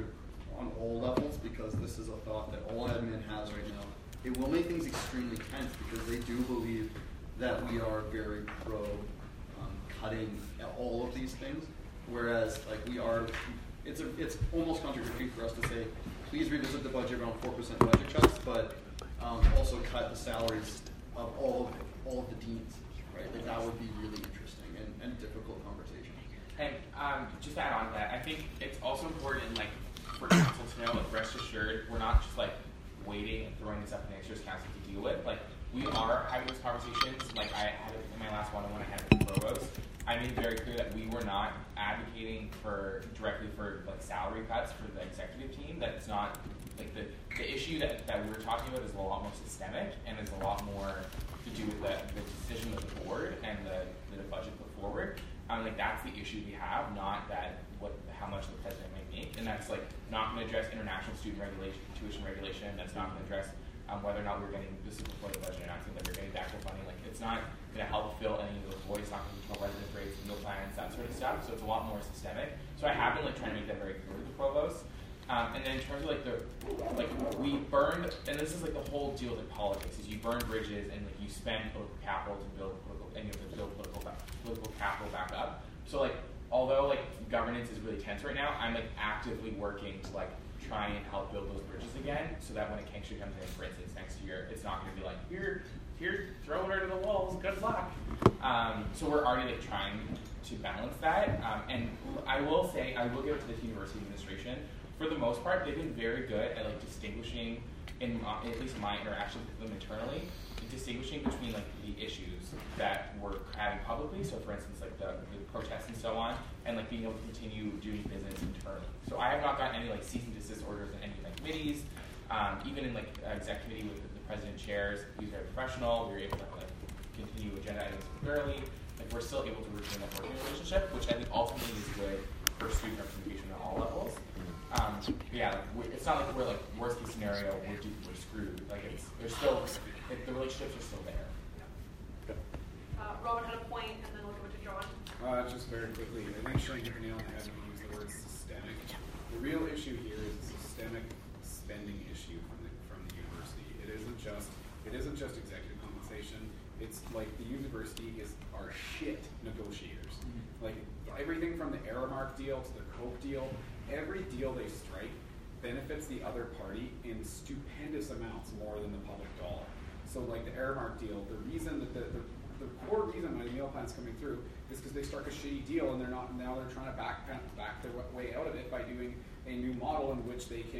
S11: all levels, because this is a thought that all admin has right now. It will make things extremely tense because they do believe that we are very pro cutting all of these things, whereas we are. It's almost contradictory for us to say, please revisit the budget around 4% budget cuts, but also cut the salaries of all of the deans, right? That would be really interesting and a difficult conversation.
S6: And just to add on to that, I think it's also important, for council to know, rest assured, we're not just waiting and throwing this up to next year's council to deal with. We are having those conversations. I had it in my last one-on-one I had with the provost. I made it very clear that we were not advocating directly for salary cuts for the executive team. That it's not the issue that we were talking about is a lot more systemic and is a lot more to do with the decision of the board and the budget put forward. That's the issue we have, not how much the president might make, and that's not going to address international student regulation, tuition regulation. That's not going to address whether or not we're getting this is before the budget announcement that we're getting the actual funding. It's not going to help fill any of those voids. It's not going to control residence rates, meal plans, that sort of stuff. So it's a lot more systemic. So I have been trying to make that very clear to the provost. And then in terms of we burned, and this is the whole deal with politics is you burn bridges and you spend political capital to build and you have to build political capital back up. So although governance is really tense right now, I'm actively working to try and help build those bridges again, so that when a Kingston comes in, for instance, next year, it's not going to be here, throw her to the walls, good luck. So we're already trying to balance that. And I will say, I will give it to the university administration. For the most part, they've been very good at distinguishing, at least my interactions with them internally, distinguishing between the issues that we're having publicly. So for instance, the protests and so on, and being able to continue doing business internally. So I have not gotten any cease and desist orders in any of my committees. Even in exec committee with the president chairs, he was very professional. We were able to continue agenda items thoroughly. We're still able to retain that working relationship, which I think ultimately is good for student representation at all levels. It's not we're worst case scenario, we're screwed. There's still the relationships are still there.
S5: Robin had a point, and then we'll go to John.
S8: Just very quickly, I think Shane hit the nail on the head when he used the word systemic. The real issue here is a systemic spending issue from the university. It isn't just executive compensation. It's the university are shit negotiators. Everything from the Aramark deal to the Coke deal, every deal they strike benefits the other party in stupendous amounts more than the public dollar. So the Aramark deal, the reason that the core reason why the meal plan's coming through is because they struck a shitty deal and they're trying to back their way out of it by doing a new model in which they can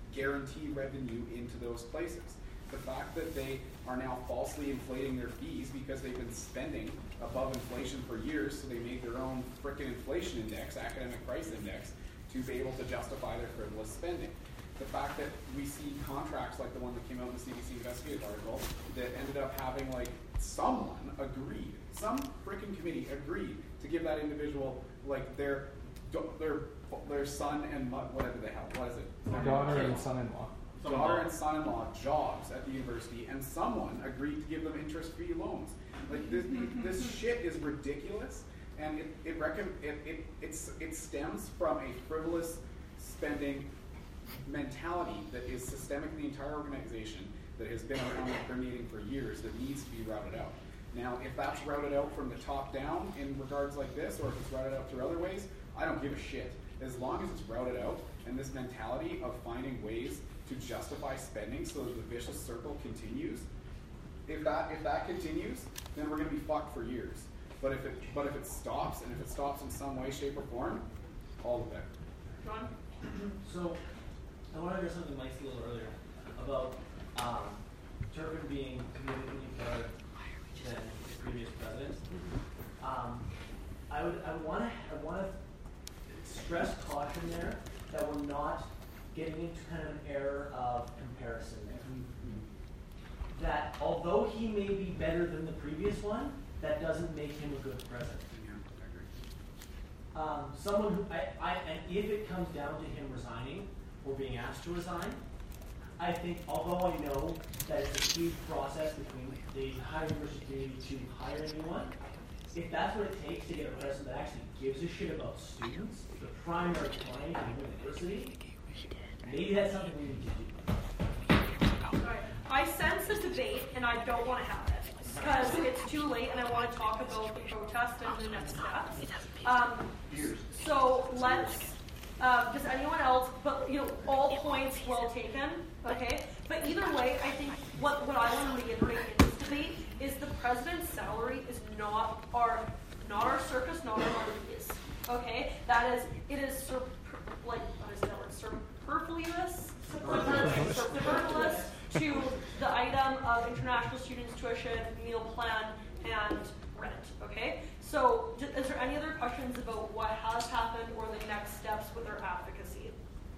S8: guarantee revenue into those places. The fact that they are now falsely inflating their fees because they've been spending above inflation for years, so they made their own frickin' inflation index, academic price index, to be able to justify their frivolous spending. The fact that we see contracts like the one that came out in the CBC Investigative article that ended up having like someone agreed, some frickin' committee agreed to give that individual like their son and whatever the hell, what is it?
S7: Daughter and son-in-law.
S8: Daughter and son-in-law jobs at the university, and someone agreed to give them interest-free loans. Like this shit is ridiculous, and it stems from a frivolous spending mentality that is systemic in the entire organization, that has been around permeating for years, that needs to be routed out. Now, if that's routed out from the top down in regards like this, or if it's routed out through other ways, I don't give a shit. As long as it's routed out, and this mentality of finding ways to justify spending so that the vicious circle continues, if that continues, then we're going to be fucked for years. But if it stops, and if it stops in some way, shape, or form, all the better.
S5: John?
S13: So, I want to address something Mike said a little earlier about Turpin being significantly better than the previous president. I want to stress caution there that we're not getting into kind of an era of comparison. That although he may be better than the previous one, that doesn't make him a good president. Someone who and if it comes down to him resigning or being asked to resign, I think, although I know that it's a huge process between the higher university community to hire anyone, if that's what it takes to get a president that actually gives a shit about students, the primary client of the university, maybe that's something we need to do.
S5: I sense a debate, and I don't want to have it because it's too late, and I want to talk about the protest and the next steps. So let's. Does anyone else? But all points well taken. Okay. But either way, I think what I want to reiterate in this debate is the president's salary is not our circus, not our fees. Okay. It is superfluous to the item of international students' tuition, meal plan, and rent. Okay. So, is there any other questions about what has happened or the next steps with our advocacy?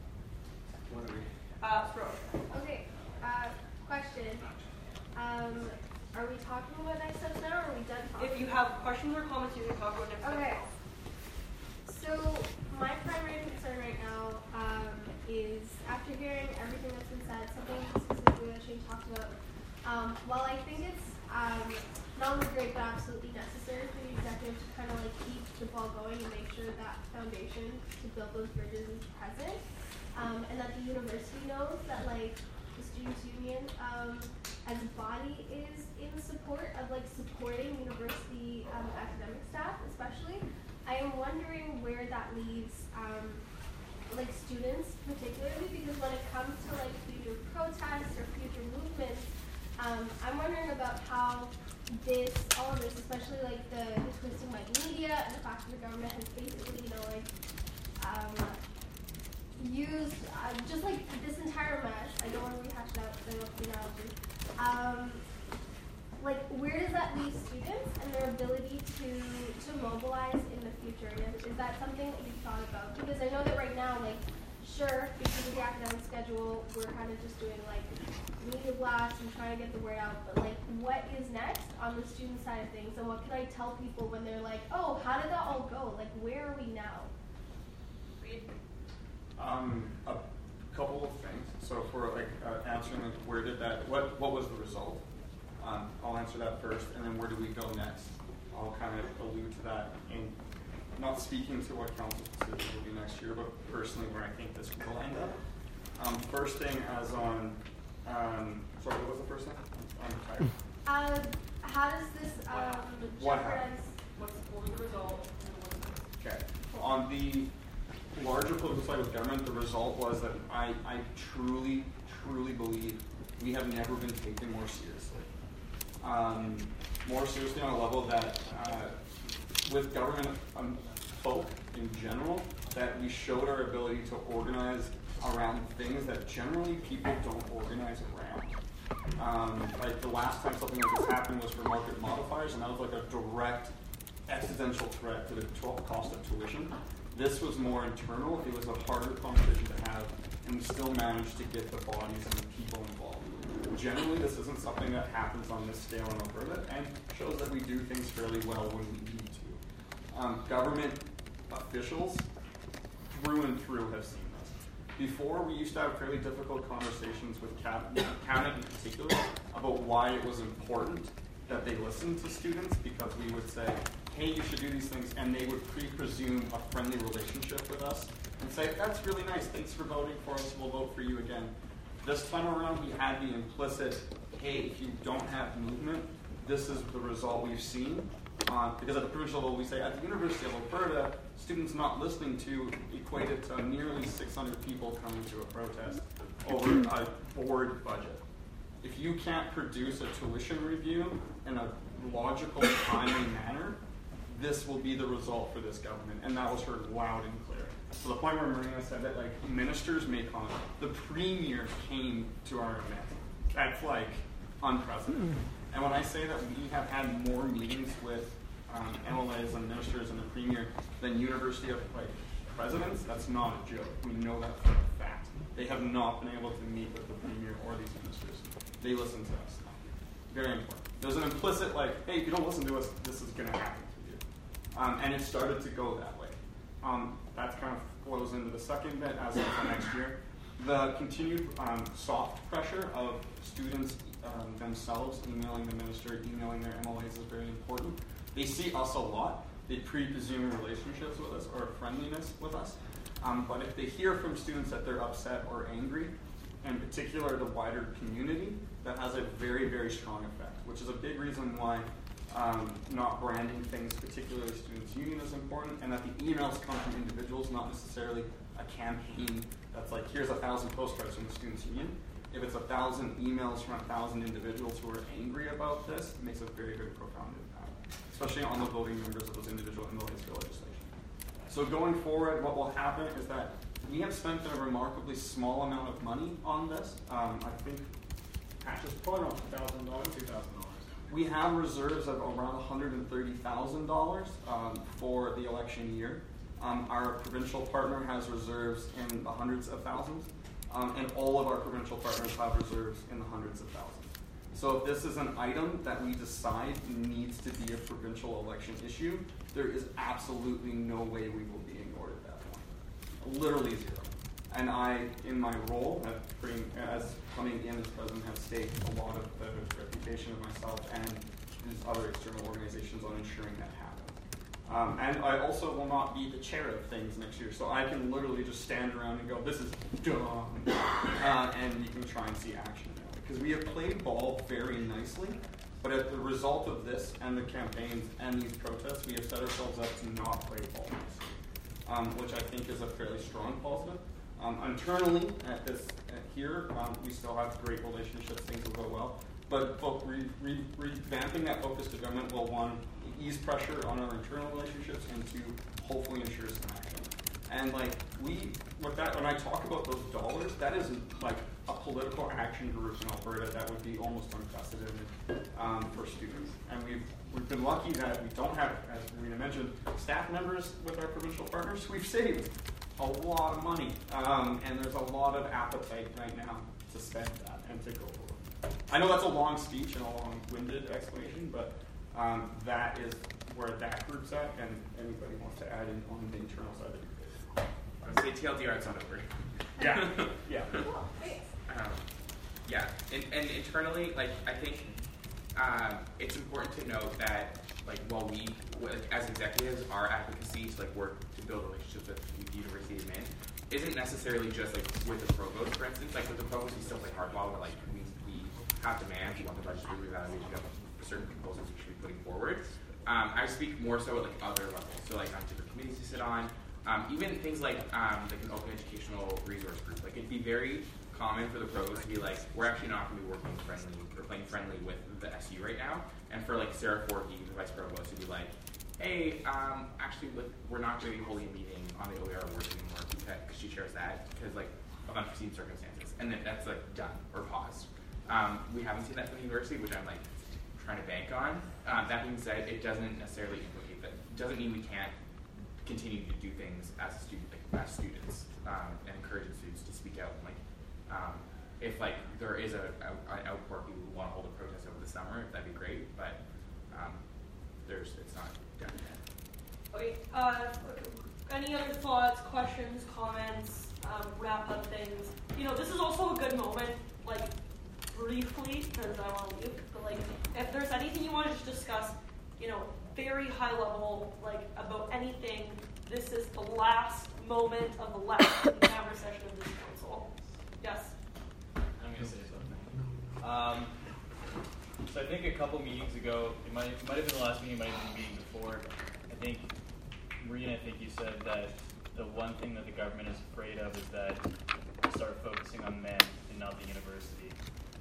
S14: Okay. Question. Are we talking about next steps now, or are we done talking?
S5: If you have questions or comments, you can talk about next steps.
S14: Okay. So, my primary concern right now is, after hearing everything that's been said, something specifically that Shane talked about, while I think it's not only great but absolutely necessary for the executive to kind of like keep the ball going and make sure that foundation to build those bridges is present, and that the university knows that like the students' union as a body is in support of like supporting university academic staff, especially. I am wondering where that leaves like students particularly, because when it comes to like future protests or future movements, I'm wondering about how all of this, especially like the twisting by the media and the fact that the government has basically, used just like this entire mess. I don't want to rehash that, I don't see that. Like, where does that leave students and their ability to mobilize in the future? Is that something that you've thought about? Because I know that right now, like, sure, because of the academic schedule, we're kind of just doing like media blasts and trying to get the word out, but like, what is next on the student side of things, and what can I tell people when they're like, oh, how did that all go? Like, where are we now?
S11: A couple of things. So for like answering like where did that, what was the result? I'll answer that first, and then where do we go next? I'll kind of allude to that, and not speaking to what council's decision will be next year, but personally where I think this will end up. First thing, as on, sorry, what was the first thing? I'm tired.
S14: How does this jeopardize?
S5: What's the result?
S11: Okay. On the larger political side with government, the result was that I truly believe we have never been taken more seriously. More seriously on a level that with government folk in general, that we showed our ability to organize around things that generally people don't organize around. Like the last time something like this happened was for market modifiers, and that was like a direct existential threat to the cost of tuition. This was more internal. It was a harder conversation to have, and we still managed to get the bodies and the people involved. Generally, this isn't something that happens on this scale in Alberta, and shows that we do things fairly well when we need to. Government officials, through and through, have seen this. Before, we used to have fairly difficult conversations with cabinet in particular about why it was important that they listen to students, because we would say, hey, you should do these things, and they would pre-presume a friendly relationship with us and say, that's really nice, thanks for voting for us, we'll vote for you again. This time around, we had the implicit, hey, if you don't have movement, this is the result we've seen. Because at the provincial level, we say at the University of Alberta, students not listening to equated to nearly 600 people coming to a protest over a board budget. If you can't produce a tuition review in a logical, timely manner, this will be the result for this government. And that was heard loud and clear. To the point where Marina said that like ministers may comment. The premier came to our event. That's like unprecedented. And when I say that we have had more meetings with MLAs and ministers and the premier than University of presidents, that's not a joke. We know that for a fact. They have not been able to meet with the premier or these ministers. They listen to us. Very important. There's an implicit like, hey, if you don't listen to us, this is going to happen to you. And it started to go that way. That kind of flows into the second bit as of next year. The continued soft pressure of students themselves emailing the minister, emailing their MLAs is very important. They see us a lot. They pre-presume relationships with us or friendliness with us. But if they hear from students that they're upset or angry, in particular the wider community, that has a very, very strong effect, which is a big reason why not branding things, particularly Students' Union, is important, and that the emails come from individuals, not necessarily a campaign that's like, here's 1,000 postcards from the Students' Union. If it's 1,000 emails from 1,000 individuals who are angry about this, it makes a very, very profound impact, especially on the voting members of those individual MLAs for legislation. So going forward, what will happen is that we have spent a remarkably small amount of money on this. I think Pat just put on $1,000, $2,000. We have reserves of around $130,000 for the election year. Our provincial partner has reserves in the hundreds of thousands, and all of our provincial partners have reserves in the hundreds of thousands. So if this is an item that we decide needs to be a provincial election issue, there is absolutely no way we will be ignored at that point. Literally zero. And I, in my role, as coming in as president, have staked a lot of the reputation of myself and these other external organizations on ensuring that happens. And I also will not be the chair of things next year, so I can literally just stand around and go, this is dumb, and you can try and see action now. Because we have played ball very nicely, but as the result of this and the campaigns and these protests, we have set ourselves up to not play ball nicely, which I think is a fairly strong positive. Internally, here, we still have great relationships, things will go well, but revamping that focus to government will, one, ease pressure on our internal relationships, and two, hopefully ensure some action. And with that, when I talk about those dollars, that is like a political action group in Alberta that would be almost unprecedented for students. And we've been lucky that we don't have, as Marina mentioned, staff members with our provincial partners. We've saved a lot of money, and there's a lot of appetite right now to spend that and to go forward. I know that's a long speech and a long-winded explanation, but that is where that group's at, and anybody wants to add in on the internal side of it.
S6: I would say TLDR, it's not over.
S11: Yeah, yeah.
S6: Yeah, and internally, I think it's important to note that, while we, as executives, our advocacy to work to build relationships with the University of Maine isn't necessarily just with the provost, for instance. With the provost, we still play hardball, where we have demands, we want the budget to be reevaluated, we have certain proposals we should be putting forward. I speak more so at other levels, so on different committees you sit on, even things like an open educational resource group. It'd be very common for the provost to be we're actually not going to be working friendly or playing friendly with the SU right now, and for Sarah Forkey, the vice provost, to be hey, actually we're not going to be holding a meeting on the OER work anymore because she shares that, because of unforeseen circumstances, and then that's like done or paused. We haven't seen that from the university, which I'm like trying to bank on. That being said, it doesn't necessarily implicate that. It doesn't mean we can't continue to do things as a student, like as students, and encouraging students to speak out. Like, if like there is an outpour, people who want to hold a protest over the summer, that'd be great. But it's not done yet.
S5: Okay. Any other thoughts, questions, comments, wrap up things? This is also a good moment, like briefly, because I want to leave. But like, if there's anything you want to just discuss, very high level, like about anything, this is the last moment of the last Camera session of this council. Yes.
S1: I'm going to say something. So I think a couple meetings ago, it might have been the last meeting, it might have been the meeting before. I think, Maureen, you said that the one thing that the government is afraid of is that we'll start focusing on men and not the university.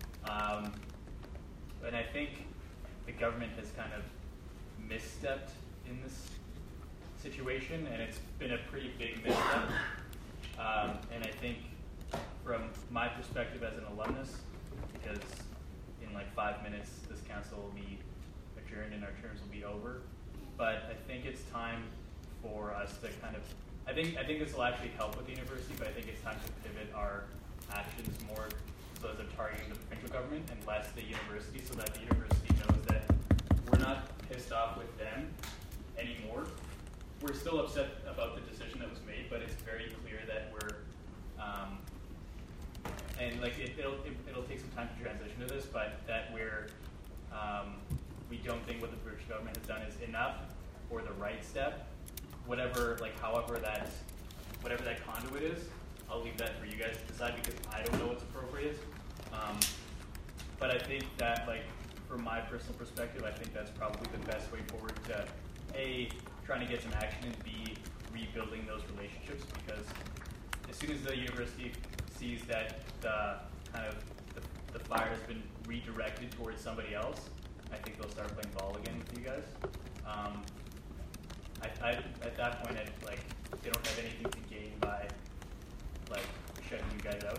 S1: And I think the government has kind of misstepped in this situation, and it's been a pretty big misstep. And I think from my perspective as an alumnus, because in like 5 minutes this council will be adjourned and our terms will be over, but I think it's time for us to kind of, I think this will actually help with the university, but I think it's time to pivot our actions more so as they're targeting the provincial government and less the university, so that the university knows that we're not pissed off with them anymore. We're still upset about the decision that was made, but it's very clear that we're, and like it'll take some time to transition to this, but that we don't think what the British government has done is enough or the right step. However that conduit is, I'll leave that for you guys to decide because I don't know what's appropriate. But I think that, like, from my personal perspective, I think that's probably the best way forward to A, trying to get some action, and B, rebuilding those relationships, because as soon as the university sees that the fire has been redirected towards somebody else, I think they'll start playing ball again with you guys. At that point, they don't have anything